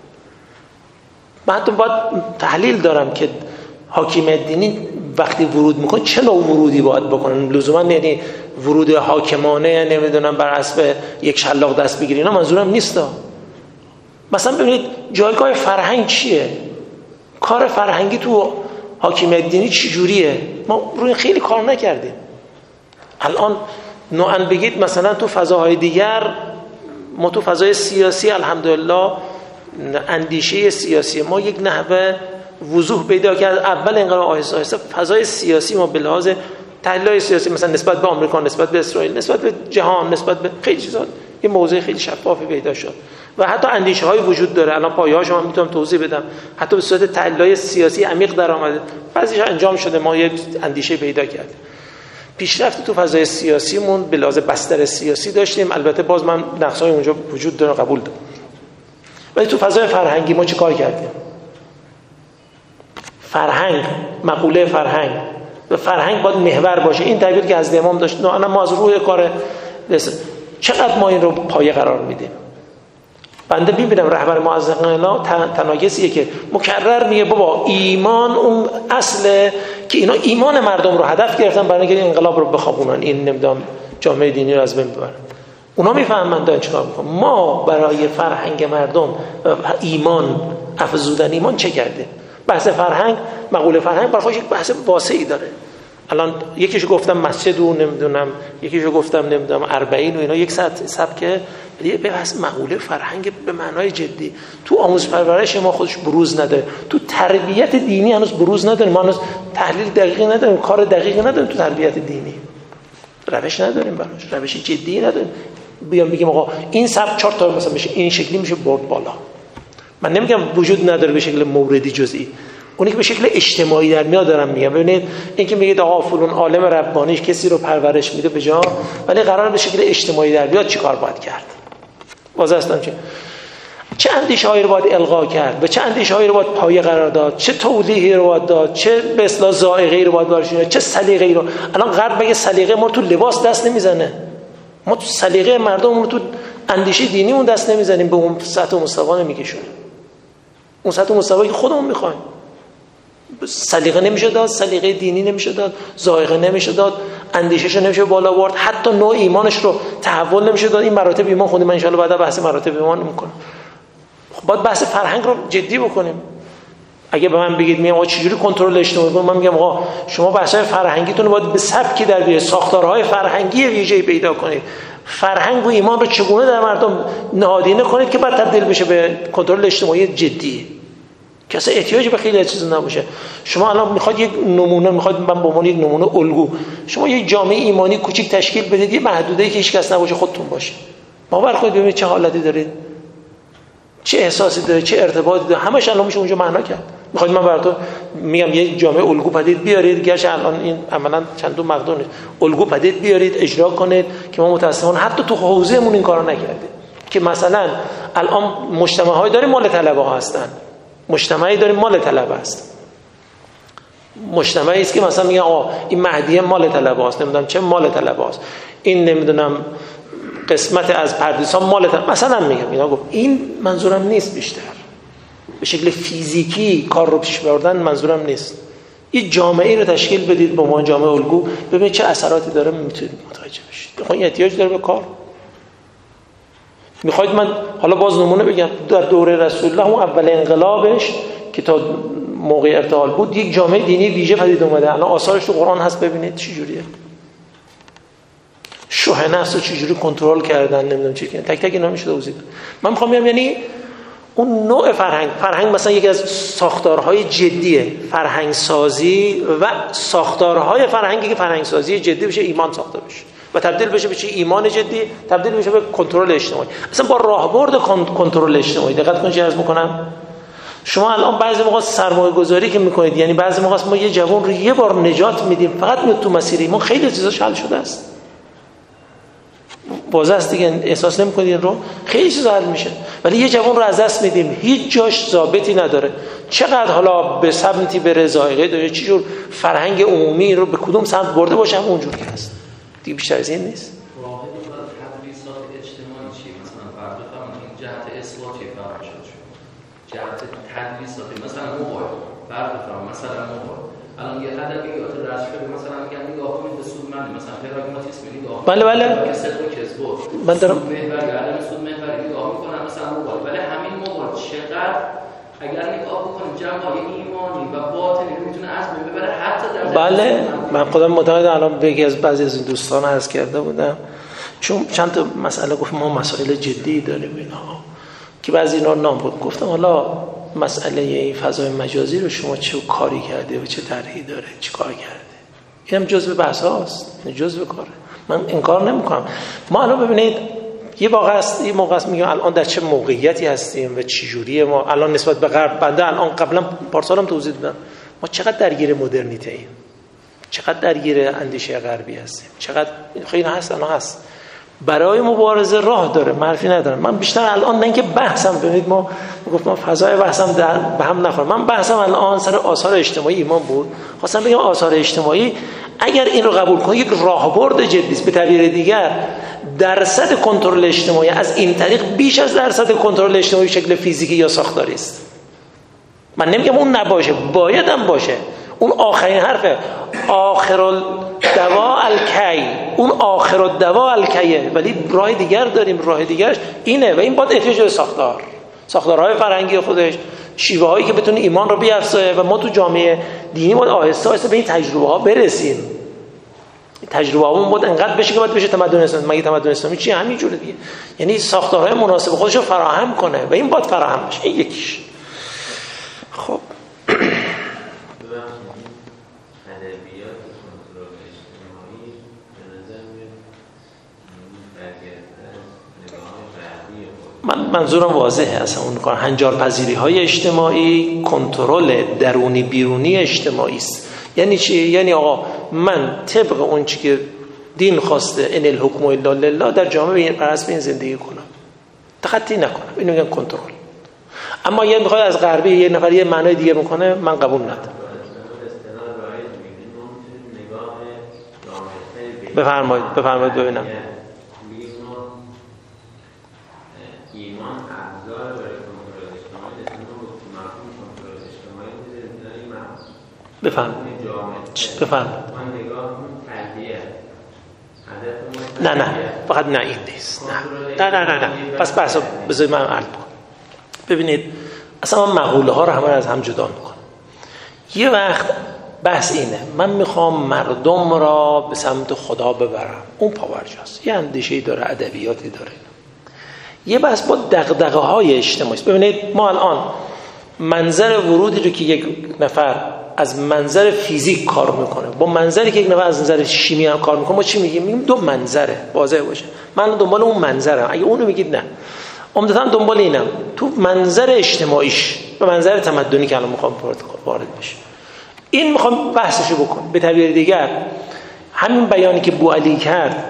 من تو باید تحلیل دارم که حاکمیت دینی وقتی ورود میکنه چه نوع ورودی باید بکنن. لزوما یعنی ورود حاکمانه نمیدونم بر اساس یک شلاق دست بگیرین، اینا منظورم نیست. مثلا ببینید جایگاه فرهنگ چیه، کار فرهنگی تو حاکمیت دینی چی جوریه. ما روی خیلی کار نکردیم. الان نوعاً بگید مثلا تو فضاهای دیگر، ما تو فضای سیاسی الحمدلله اندیشه سیاسی ما یک نحوه وضوح پیدا کرد. اول انقلاب آهسته آهسته فضای سیاسی ما به لحاظ تحلیل‌های سیاسی مثلا نسبت به آمریکا، نسبت به اسرائیل، نسبت به جهان، نسبت به خیلی چیزا یه موضوع خیلی شفافی پیدا شد و حتی اندیشه‌های وجود داره. الان پایه‌هاش من میتونم توضیح بدم، حتی به صورت تحلیل‌های سیاسی عمیق در اومده، بعضیش انجام شده، ما یک اندیشه پیدا کردیم. پیشرفت تو فضای سیاسیمون به لحاظ بستر سیاسی داشتیم، البته باز من نقص‌های اونجا وجود داره قبول دارم، ولی تو فضای فرهنگی ما چی کار کردیم؟ فرهنگ، مقوله فرهنگ و فرهنگ باید محور باشه. این تعبیر که از امام داشت، نه ما از روی کار چقدر ما این رو پایه قرار میدیم. بنده میبینم رهبر معظم انقلاب تناقضیه که مکرر میگه بابا ایمان اون اصله که اینا ایمان مردم رو هدف گرفتن برای اینکه انقلاب رو بخوابونن، این نمیدونم جامعه دینی رو از بین ببرن. اونا میفهمن دارن چیکار میکنن. ما برای فرهنگ مردم ایمان، افزودن ایمان چه کردیم؟ بحث فرهنگ، مقوله فرهنگ برای خودش یک بحث واسعی داره. الان یکیشو گفتم مسجد و نمیدونم، یکیشو گفتم نمیدونم اربعین و اینا، یک ساعت سبکه، ولی به بحث مقوله فرهنگ به معنای جدی تو آموزش پرورش ما خودش بروز نداره، تو تربیت دینی هنوز بروز نداره، ما هنوز تحلیل دقیقی نداریم، کار دقیقی نداریم تو تربیت دینی، روش نداریم براش، روش جدی نداریم. بیام بگیم آقا این سبک چهار تا مثلا میشه این شکلی میشه برد بالا. من نمیگم وجود نداره به شکل موردی جزئی، اونی که به شکل اجتماعی در میاد دارم میگم. ببینید این که میگید آقا فلان عالم ربانی کسی رو پرورش میده به جا، ولی قرار به شکل اجتماعی در بیاد چیکار باید کرد؟ واضح هستم چه چه اندیشه‌هایی رو باید القا کرد، به چه اندیشه‌هایی رو باید پایه قرار داد، چه توضیحی رو باید داد، چه به اصطلاح ذائقه‌ای رو باید بارشونه، چه سلیقه‌ای رو. الان غرب بگه سلیقه ما تو لباس دست نمیزنه، ما تو سلیقه مردم رو تو اندیشه دینیمون دست نمیزنیم، به اون سطح و مستوی نمیکشونیم، اون سطح و مستوی که خودمون میخوایم. سلیقه نمیشه داد، سلیقه دینی نمیشه داد، ذائقه نمیشه داد، اندیشه‌ش نمیشه بالا برد، حتی نوع ایمانش رو تحول نمیشه داد. این مراتب ایمان خودی من ان شاء الله بعدا بحث مراتب ایمان میکنم. خب باید بحث فرهنگ رو جدی بکنیم. اگه به من بگید میگم آقا چجوری کنترل اجتماعی کنم، من میگم آقا شما بحث‌های فرهنگیتون رو باید به سبکی در بیارید، ساختارهای فرهنگی ویژه‌ای پیدا کنید، فرهنگ و ایمان رو چگونه در مردم نهادینه کنید که بعد تبدیل بشه به کنترل اجتماعی جدی که اصلا احتیاج به خیلی چیزا نباشه. شما الان میخواد یک نمونه، میخواد من به عنوان یک نمونه الگو شما یک جامعه ایمانی کوچیک تشکیل بدید، یه محدوده‌ای که هیچ کس نباشه، خودتون باشه، باور کنید ببینید چه حالتی دارید، چه احساسی داره، چه ارتباطی داره، همش الان میشه اونجا معنا کرد. میخواد من براتون میگم یک جامعه الگو پدید بیارید، گرچه الان این عملاً چندون مقدور نیست، الگو پدید بیارید اجرا کنید که ما متأسفانه حتی تو حوزهمون این کارا نکردیم. که مثلا الان مجتمع‌های داریم مال طلبه ها هستن، مجتمعی داریم مال طلبه است، مجتمعی است که مثلا میگن آقا این مهدیه مال طلبه است، نمیدونم چه مال طلبه است، این نمیدونم قسمت از پردیسان مال طلبه، مثلا میگم اینا. گفت این منظورم نیست، بیشتر به شکل فیزیکی کار رو پیش بردن منظورم نیست. یه جامعه رو تشکیل بدید با عنوان جامعه الگو، ببینید چه اثراتی داره، میتونید متوجه بشید. بخواید احتیاج داره به کار. میخواید من حالا باز نمونه بگم، در دوره رسول الله اون اول انقلابش که تا موقع ارتحال بود یک جامعه دینی ویژه پدید اومده، الان آثارش تو قرآن هست، ببینید چه جوریه. شح نفس رو چجوری کنترل کردن، نمیدونم چی کردن، تک تک اینا میشه توضیح داد. من میخوام بگم یعنی اون نوع فرهنگ، فرهنگ مثلا یکی از ساختارهای جدیه، فرهنگ سازی و ساختارهای فرهنگی که فرهنگ سازی جدی بشه، ایمان ساخته بشه و تبدیل بشه به چی؟ ایمان جدی، تبدیل بشه به کنترل اجتماعی. اصلا با راهبرد کنترل اجتماعی دقت کنید چه عرض میکنم. شما الان بعضی موقع سرمایه گذاری که میکنید، یعنی بعضی موقع ما یه جوان رو یه بار نجات میدیم، فقط میاد تو مسیر ایمان، خیلی چیزاش حل شده است. واضح است دیگه، احساس نمی‌کنید این رو؟ خیلی چیزا حل میشه. ولی یه جوان رو از دست میدیم، هیچ جاش ثابتی نداره، چقدر حالا به سمتی بره، ذائقه داره، چه جور فرهنگ عمومی رو به کدوم سمت برده باشه، هم اونجور که هست دیگه، بیشتر از این نیست. واحد تدریسات اجتماعی چی؟ مثلا فرض بفرمایید این جهت اصلاح چی فرض شد؟ جهت تدریسات مثلا موبایل، فرض بفرمایید مثلا موبایل الان یه ادبیات درس شده، مثلا میگن نگاه کنید به سودمندی، مثلا پراگماتیسم نگاه، بله بله صدق و کذب، من دارم محوری، عدم سود محوری نگاه میکنن مثلا موبایل. ولی همین موبایل چقدر اگر نگاه بکنیم جنبه‌های ایمانی و باطنی میتونه از بین ببره، حتی در بله. من خودم معتقدم، الان به یکی از بعضی از این دوستان عرض کرده بودم، چون چند تا مسئله گفت ما مسائل جدی داریم اینا که بعضی اینا نام بود، گفتم حالا مسئله این فضای مجازی رو شما چه کاری کرده و چه طرحی داره، چه کار کرده، اینم جزء بحث هاست، جزء کاره، من انکار نمیکنم. ما الان ببینید یه واقع است، یه موقع است میگم الان در چه موقعیتی هستیم و چه جوریه ما الان نسبت به غرب. بنده الان قبلا پارسالم توضیح دادم ما چقدر درگیر مدرنیته ایم، چقدر درگیر اندیشه غربی هستیم، چقدر خیلی هست، الان هست برای مبارزه راه داره، معرفی ندارم. من بیشتر الان نه اینکه بحثم، ببینید ما گفتم فضای بحثم در به هم نخوره، من بحثم الان سر آثار اجتماعی ایمان بود. خواستم بگم آثار اجتماعی اگر این رو قبول کنید یک راهبرد جدی است. به تعبیر دیگر درصد کنترل اجتماعی از این طریق بیش از درصد کنترل اجتماعی شکل فیزیکی یا ساختاری است. من نمیگم اون نباشه، باید هم باشه، اون آخرین حرفه، آخر الدوا الکی، اون آخر الدوا الکیه، ولی راه دیگر داریم، راه دیگرش اینه و این باید احتیاج به ساختار، ساختارهای فرهنگی خودش، شیوه هایی که بتونه ایمان رو بیافزایه و ما تو جامعه دینی باید آهسته آهسته به این تجربه ها برسیم. تجربه هامون باید انقدر بشه که باید بشه تمدن اسلامی. مگه تمدن اسلامی چی؟ همین جوره دیگه، یعنی ساختارهای مناسب خودش رو فراهم کنه و این باید فراهم بشه. این یکیش. خب من منظورم واضحه، اصلا اون کار هنجار پذیری های اجتماعی، کنترل درونی بیرونی اجتماعی است. یعنی چی؟ یعنی آقا من طبق اون چی که دین خواسته ان الحکم الا لله در جامعه بر حسب این زندگی کنم، تخطی نکنم، اینو میگن کنترل. اما یه میخواد از غربی یه نفر یه معنای دیگه میکنه، من قبول ندارم. بفرمایید بفرمایید ببینم. بفهم بفهم نه نه فقط نه این نیست، نه نه نه نه پس بحثا بذارید من عرض کنم. ببینید اصلا من مقوله ها رو همه از هم جدا میکنم. یه وقت بحث اینه من میخوام مردم را به سمت خدا ببرم، اون پاورجاست، یه اندیشه‌ای داره، ادبیاتی داره. یه بحث با دغدغه های اجتماعی. ببینید ما الان منظر ورودی رو که یک نفر از منظر فیزیک کار میکنه با منظری که یک نفر از نظر شیمی هم کار میکنه، ما چی میگیم؟ میگیم دو منظره، واضح باشه. من دنبال اون منظرم. اگه اونو میگید نه، عمدتاً دنبال اینم تو منظر اجتماعیش و منظر تمدنی که الان میخوام وارد بشه. این میخوام بحثشو بکنم. به تعبیر دیگر همین بیانی که بوعلی کرد،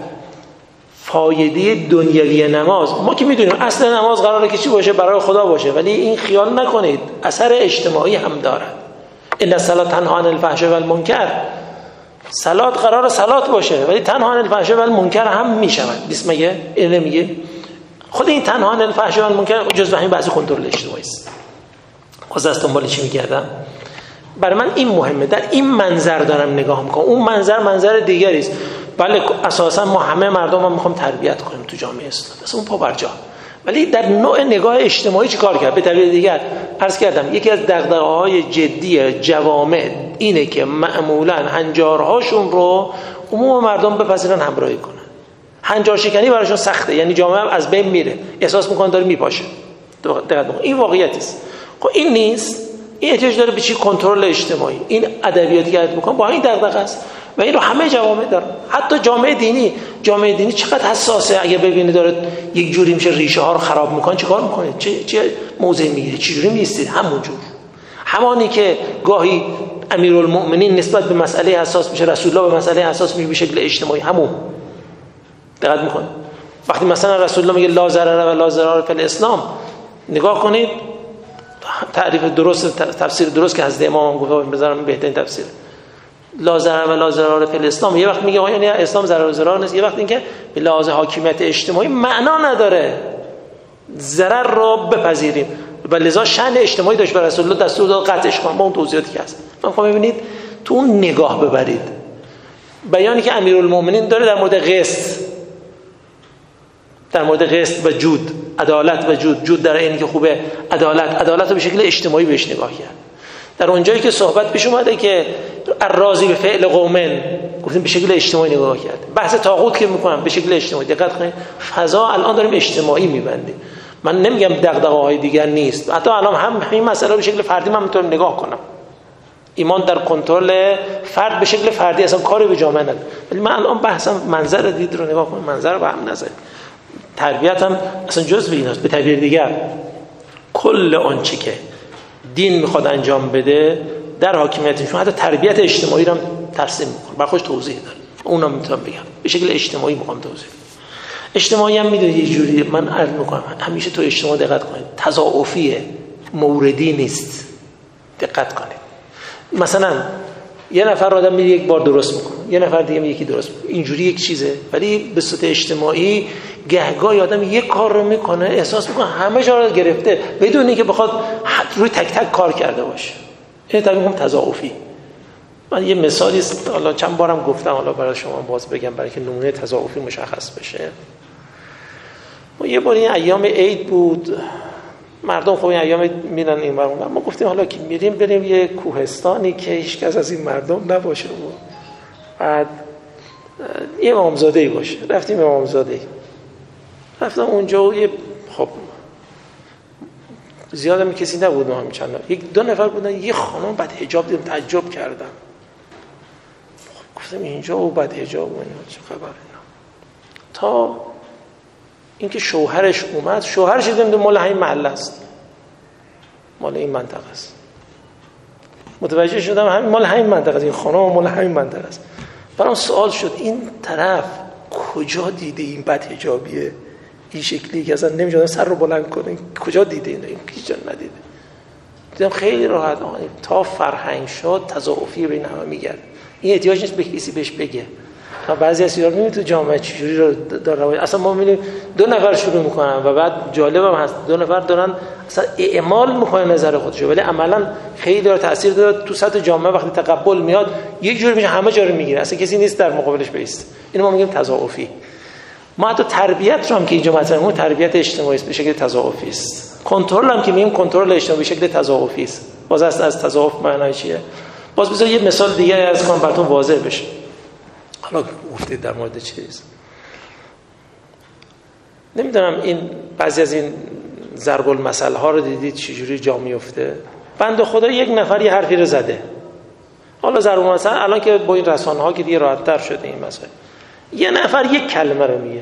فایده دنیوی نماز، ما که میدونیم اصل نماز قراره که چی باشه؟ برای خدا باشه، ولی این خیال نکنید اثر اجتماعی هم دارد. ان الصلاة تنها عن الفحشاء و المنکر، صلات قراره صلات باشه ولی تنها عن الفحشاء و المنکر هم میشود. بیست میگه این نمیگه خود این تنها عن الفحشاء و المنکر جزء همین بحث کنترل اجتماعی است. خود از دنبال چی میگردم؟ برای من این مهمه، در این منظر دارم نگاه میکنم. اون منظر منظر دیگری است. بله اساسا ما همه مردم هم میخوام تربیت کنیم تو جامعه اسلامی، اصلا اون پا برجا، ولی در نوع نگاه اجتماعی چی کار کرد؟ به تعبیر دیگر عرض کردم یکی از دغدغه‌های جدی جوامع اینه که معمولا هنجارهاشون رو عموم مردم بپذیرن، همراهی کنن. هنجار شکنی براشون سخته، یعنی جامعه از بین میره، احساس میکنن داره میپاشه. دقت کن، این واقعیتی است. خب این نیست، این احتیاج داره به چی؟ کنترل اجتماعی. این ادبیاتی که میکنم با این دغدغه است و این رو همه جوامع دارن. حتی جامعه دینی، جامعه دینی چقدر حساسه، اگه ببینه داره یک جوری میشه ریشه ها رو خراب میکنه چیکار میکنه؟ چه چه موضعی میگیره؟ چه جوری میستید؟ همون جور، همانی که گاهی امیرالمؤمنین نسبت به مسئله حساس میشه، رسول الله به مسئله حساس میشه به شکل اجتماعی. همون دقت میکنه. وقتی مثلا رسول الله میگه لا ضرر و لا ضرار فی الاسلام، نگاه کنید تعریف درست، تفسیر درست که حضرت امام هم گفته، بذارم بهترین تفسیر لا ضرر و لا ضرار فی الاسلام. یه وقت میگه یعنی اسلام ضرر و ضرار نیست، یه وقت اینکه به لحاظ حاکمیت اجتماعی معنا نداره ضرر رو بپذیریم و لذا شأن اجتماعی داشت بر رسول الله دستور داد قطعش کنم با اون توضیحاتی که هست. من میخوام ببینید تو اون نگاه ببرید. بیانی که امیرالمومنین داره در مورد قسط، در مورد قسط و جود، عدالت و جود، جود در اینی که خوبه، عدالت، عدالت رو به شکل اجتماعی بهش نگاه کرد. در اونجایی که صحبت پیش اومده که الراضی به فعل قومن، گفتیم به شکل اجتماعی نگاه کرد. بحث طاغوت که میکنم به شکل اجتماعی. دقت کنید فضا الان داریم اجتماعی میبندیم. من نمیگم دغدغه‌های دیگر نیست، حتی الان هم این مسئله به شکل فردی من میتونم نگاه کنم. ایمان در کنترل فرد به شکل فردی اصلا کاری به جامعه نداره، ولی من الان بحثم منظر دید رو نگاه کنم، منظر به هم نذارید. تربیت هم اصلا جزء ایناست. به تعبیر دیگر کل آنچه که دین میخواد انجام بده در حاکمیتشون، حتی تربیت اجتماعی رو هم ترسیم میکنه، برخوش توضیح داره. اونم میتونم بگم به شکل اجتماعی میخوام توضیح. اجتماعی هم میدونید یه جوری من عرض میکنم همیشه تو اجتماع دقت کنید، تضاعفیه، موردی نیست. دقت کنید مثلا یه نفر آدم میره یک بار درست میکنه، یه نفر دیگه یکی درست میکنه، اینجوری یک چیزه. ولی به صورت اجتماعی گهگاهی آدم یک کار رو میکنه احساس میکنه همه جا رو گرفته بدون اینکه بخواد روی تک تک کار کرده باشه. این تعبیر میگم تضاعفی. من یه مثالی است، حالا چند بارم گفتم، حالا برای شما باز بگم برای که نمونه تضاعفی مشخص بشه. ما یه بار این ایام عید بود، مردم خب این ایام میرن این ور ما گفتیم حالا که میریم بریم یه کوهستانی که هیچ کس از این مردم نباشه بود، بعد یه امامزاده‌ای باشه. رفتیم امامزاده‌ای، رفتم اونجا و یه خب زیاد هم کسی نبود، ما هم چند نفر، یک دو نفر بودن، یه خانم بعد حجاب دیدم تعجب کردم. خب گفتم اینجا و بعد حجاب و اینا چه خبره اینا. تا اینکه شوهرش اومد، شوهرش دیدم مال همین محله است، مال این منطقه است. متوجه شدم همین مال همین منطقه است، این خانم مال همین منطقه است. برام سوال شد این طرف کجا دیده این بد حجابیه این شکلی که اصلا نمی‌تونه سر رو بلند کنه، کجا دیده اینو؟ این هیچ جا ندیده. دیدم خیلی راحت تا فرهنگ شد تضاعفی بین همه میگرد. این احتیاج نیست به کسی بهش بگه. تا بعضی از ایران می‌بینید تو جامعه چجوری رو داره، اصلا ما می‌بینیم دو نفر شروع میکنن و بعد جالبم هست دو نفر دارن اصلا اعمال میکنن نظر خودشو، ولی عملاً خیلی داره تاثیر داره تو سطح جامعه. وقتی تقبل میاد یک جوری میشه همه جا رو میگیره، اصلا کسی نیست در مقابلش بیست. اینو ما میگیم تضاعفی. ما حتی تربیت رو هم که اینجا مطرح می‌کنیم تربیت اجتماعی است، به شکل تضاعفی است. کنترل هم که میگیم کنترل اجتماعی به شکل تضاعفی است. باز از تضاعف معنی چیه؟ باز بذار یه مثال دیگه از کنم براتون واضح بشه. حالا گفتید در مورد چیز، نمیدونم این بعضی از این ضرب المثل ها رو دیدید چجوری جا میفته. بنده خدا یک نفر یه حرفی رو زده، حالا ضرب المثل الان که با این رسانه ها که دیگه راحت تر شده این مسئله، یه نفر یک کلمه رو میگه،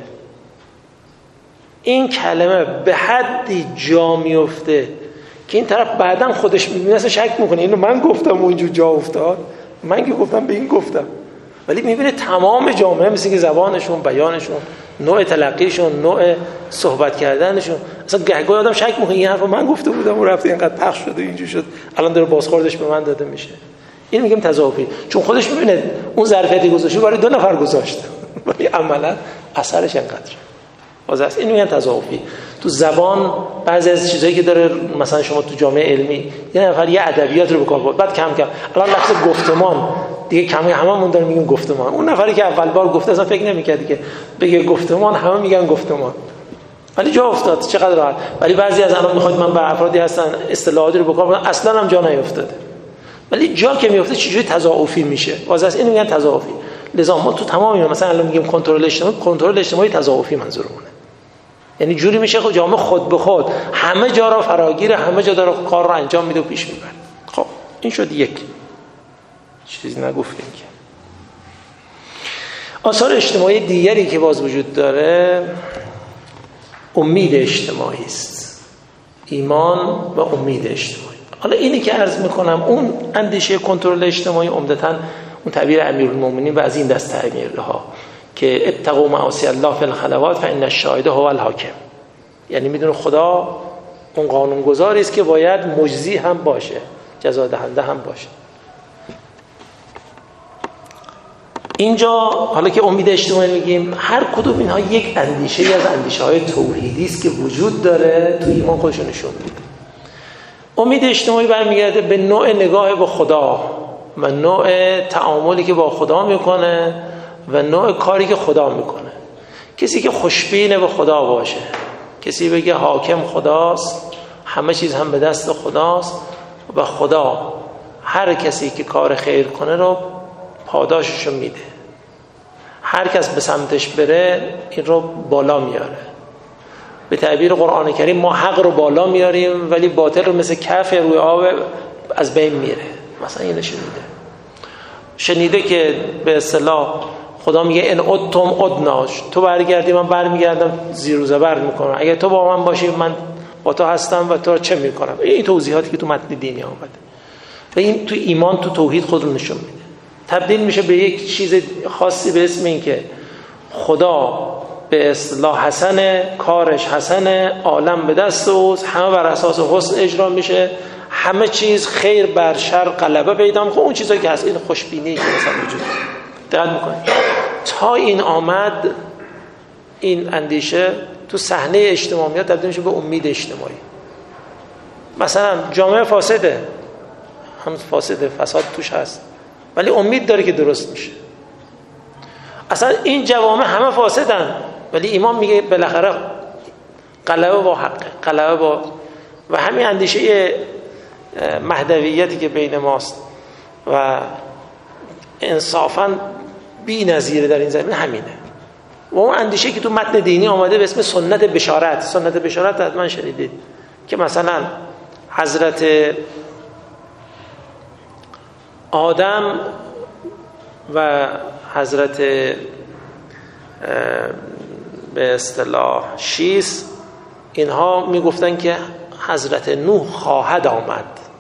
این کلمه به حدی جا میفته که این طرف بعداً خودش میبینه اصلا شک میکنه اینو من گفتم و اینجور جا افتاد، من که گفتم به این گفتم، ولی میبینه تمام جامعه مثل که زبانشون، بیانشون، نوع تلقیشون، نوع صحبت کردنشون، اصلا گهگاه آدم شک میکنه این حرفو من گفته بودم و رفته اینقدر پخش شده و اینجور شد الان داره بازخوردش به من داده میشه. این میگیم تضافی، چون خودش میبینه اون ظرفیتی گذاشته برای دو نفر گذاشته ولی عملا اثرش اینقدر. واسه این میگن تضافی. تو زبان بعضی از چیزایی که داره، مثلا شما تو جامعه علمی یه نفر یه ادبیات رو بکار برد، بعد کم کم الان لفظ گفتمان دیگه کمی هممون داریم میگیم گفتمان. اون نفری که اول بار گفته اصلا فکر نمی‌کرد که بگه گفتمان، همه میگن گفتمان، ولی جا افتاد. چقدر راحت. ولی بعضی از الان میخواد من به افرادی هستن اصطلاحاتی رو بکار بردن اصلا هم جا نیافتاده، ولی جا که میفته چجوری تضاعفی میشه. واسه این میگن تضاعفی. لذا ما تو تمام اینا مثلا الان میگیم کنترل اجتماعی، کنترل اجتماعی تضاعفی منظورمونه، یعنی جوری میشه که جامعه خود به خود همه جا را فراگیر، همه جا داره کار رو انجام میده و پیش میبره. خب این شد یک. چیزی نگفتیم که آثار اجتماعی دیگری که باز وجود داره امید اجتماعی است. ایمان و امید اجتماعی. حالا اینی که عرض میکنم اون اندیشه کنترل اجتماعی عمدتاً اون تعبیر امیرالمومنین و از این دست تعبیرها که اتقوا معاصی الله فی الخلوات فان الشاهد هو الحاکم، یعنی میدونه خدا اون قانونگذاری است که باید مجزی هم باشه، جزا دهنده هم باشه. اینجا حالا که امید اجتماعی میگیم، هر کدوم اینها یک اندیشه از اندیشه های توحیدی است که وجود داره تو ایمان خودش نشون میده. امید اجتماعی برمیگرده به نوع نگاه به خدا و نوع تعاملی که با خدا میکنه و نوع کاری که خدا میکنه. کسی که خوشبین به خدا باشه، کسی بگه حاکم خداست، همه چیز هم به دست خداست و خدا هر کسی که کار خیر کنه رو پاداششو میده، هر کس به سمتش بره این رو بالا میاره. به تعبیر قرآن کریم ما حق رو بالا میاریم ولی باطل رو مثل کف روی آب از بین میره. مثلا اینو شنیده شنیده که به اصطلاح خدا میگه ان عدتم عدناش، تو برگردی من برمیگردم، زیر و زبر میکنم، اگه تو با من باشی من با تو هستم و تو رو چه میکنم. این توضیحاتی که تو متن دینی آمده و این تو ایمان تو توحید خود رو نشون میده. تبدیل میشه به یک چیز خاصی به اسم این که خدا به اصطلاح حسن، کارش حسن، عالم به دست اوست، همه بر اساس حسن اجرا میشه، همه چیز خیر بر شر غلبه پیدا میکنه. اون چیزایی که هست این خوشبینی که مثلا وجود داره میکنه. تا این آمد این اندیشه تو صحنه اجتماعیات تبدیل میشه به امید اجتماعی. مثلا جامعه فاسده، هم فاسده، فساد توش هست، ولی امید داره که درست میشه. اصلا این جوامع همه فاسدن ولی ایمان میگه بالاخره غلبه با حق، غلبه با، و همین اندیشه مهدویتی که بین ماست و انصافاً بی نظیره در این زمین همینه. و اون اندیشه که تو متن دینی آمده به اسم سنت بشارت. سنت بشارت حتما شنیدید که مثلا حضرت آدم و حضرت به اصطلاح شیس اینها میگفتن که حضرت نوح خواهد آمد،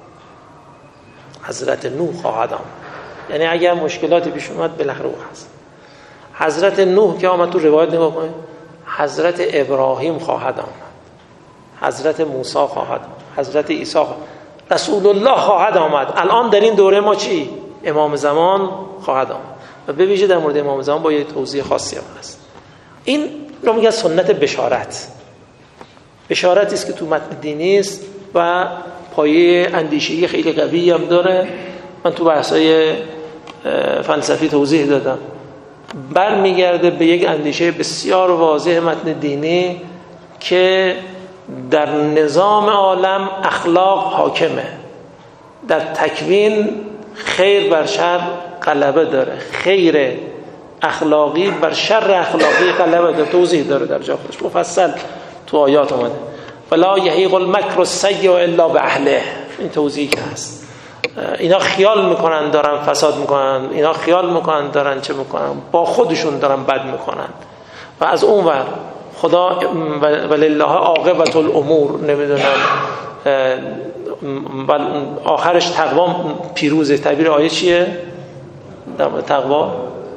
حضرت نوح خواهد آمد، یعنی اگر مشکلاتی پیش اومد بالاخره او هست. حضرت نوح که آمد تو روایت نگاه کنید، حضرت ابراهیم خواهد آمد، حضرت موسی خواهد آمد، حضرت عیسی خواهد، رسول الله خواهد آمد. الان در این دوره ما چی؟ امام زمان خواهد آمد و به ویژه در مورد امام زمان با یه توضیح خاصی هم هست. این رو میگن سنت بشارت. بشارتی است که تو متن دینی است و پایه اندیشه‌ای خیلی قوی هم داره. من تو بحث‌های فلسفی توضیح دادم. برمیگرده به یک اندیشه بسیار واضح متن دینی که در نظام عالم اخلاق حاکمه، در تکوین خیر بر شر غلبه داره، خیر اخلاقی بر شر اخلاقی غلبه داره. توضیح داره در جا خودش مفصل تو آیات اومده. ولا یحیق المکر السیء الا باهله. این توضیحی که هست. اینا خیال میکنن دارن فساد میکنن، اینا خیال میکنن دارن چه میکنن، با خودشون دارن بد میکنن. و از اون ور خدا ولله عاقبت الامور، نمیدونم آخرش تقوا پیروزه. تعبیر آیه چیه؟ تقوا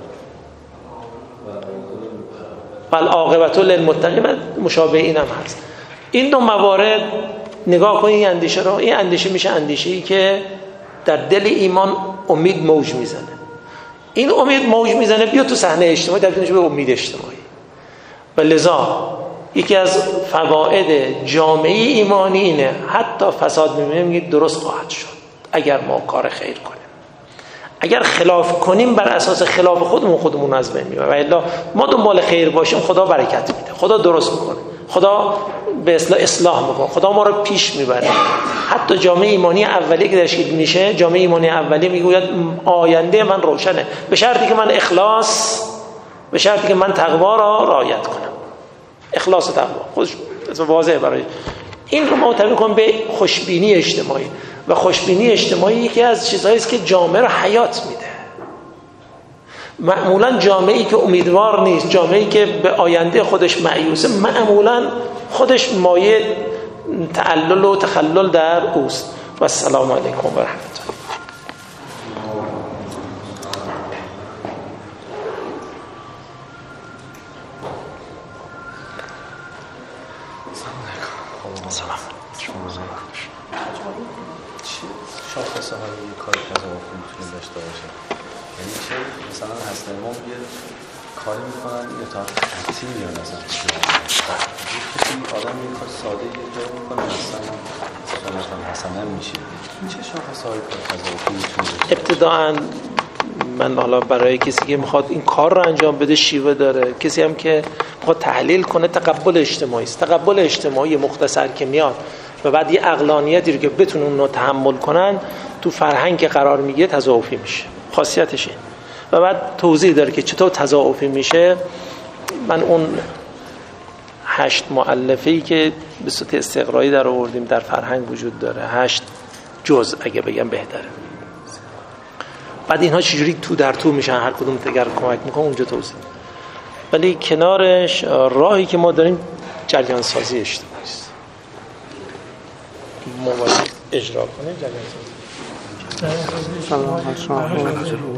بل عاقبت للمتقین، مشابه این هم هست. این دو موارد نگاه کنید این اندیشه رو. این اندیشه میشه اندیشه‌ای که در دل ایمان امید موج میزنه. این امید موج میزنه بیا تو صحنه اجتماعی، تبدیل میشه به امید اجتماعی. و لذا یکی از فواید جامعه ایمانی اینه حتی فساد میبینیم میگه درست خواهد شد اگر ما کار خیر کنیم. اگر خلاف کنیم بر اساس خلاف خودمون خودمون از بین میبریم. و الا ما دنبال خیر باشیم خدا برکت میده، خدا درست میکنه، خدا به اصلاح اصلاح میکنه، خدا ما رو پیش میبره. حتی جامعه ایمانی اولیه که تشکیل میشه، جامعه ایمانی اولیه میگوید آینده من روشنه به شرطی که من اخلاص، به شرطی که من تقوا را رعایت کنم. اخلاص و تقوا خودش واضحه برای این رو ما تبدیل کنیم به خوشبینی اجتماعی. و خوشبینی اجتماعی یکی از چیزهایی است که جامعه رو حیات میده. معمولا جامعه‌ای که امیدوار نیست، جامعه‌ای که به آینده خودش مایوسه، معمولا خودش مایه تعلل و تخلل در اوست. و السلام علیکم و رحمت الله. سلام. شاخصه های یک کار تضافی میتونه داشته باشه؟ یعنی چه مثلا هست امام یه کاری میکنن یه تا حتی میان از هم کسی آدم یه کار ساده یه جایی میکنه مثلا مثلا حسنه میشه. چه شاخصه های کار تضافی میتونه داشته باشه؟ ابتداعا من حالا برای کسی که میخواد این کار رو انجام بده شیوه داره، کسی هم که میخواد تحلیل کنه تقبل اجتماعی است. تقبل اجتماعی مختصر که میاد و بعد یه عقلانیتی رو که بتونن اون رو تحمل کنن تو فرهنگ قرار میگیره تضاعفی میشه. خاصیتش این. و بعد توضیح داره که چطور تضاعفی میشه. من اون هشت مؤلفه‌ای که به صورت استقرایی در آوردیم در فرهنگ وجود داره، هشت جزء اگه بگم بهتره. بعد اینها چجوری تو در تو میشن، هر کدوم دیگر کمک میکنه اونجا توضیح. ولی کنارش راهی که ما داریم جریان سازی اجتماعی است. موبایل اجرا کنه جریان سازی. سلام علیکم.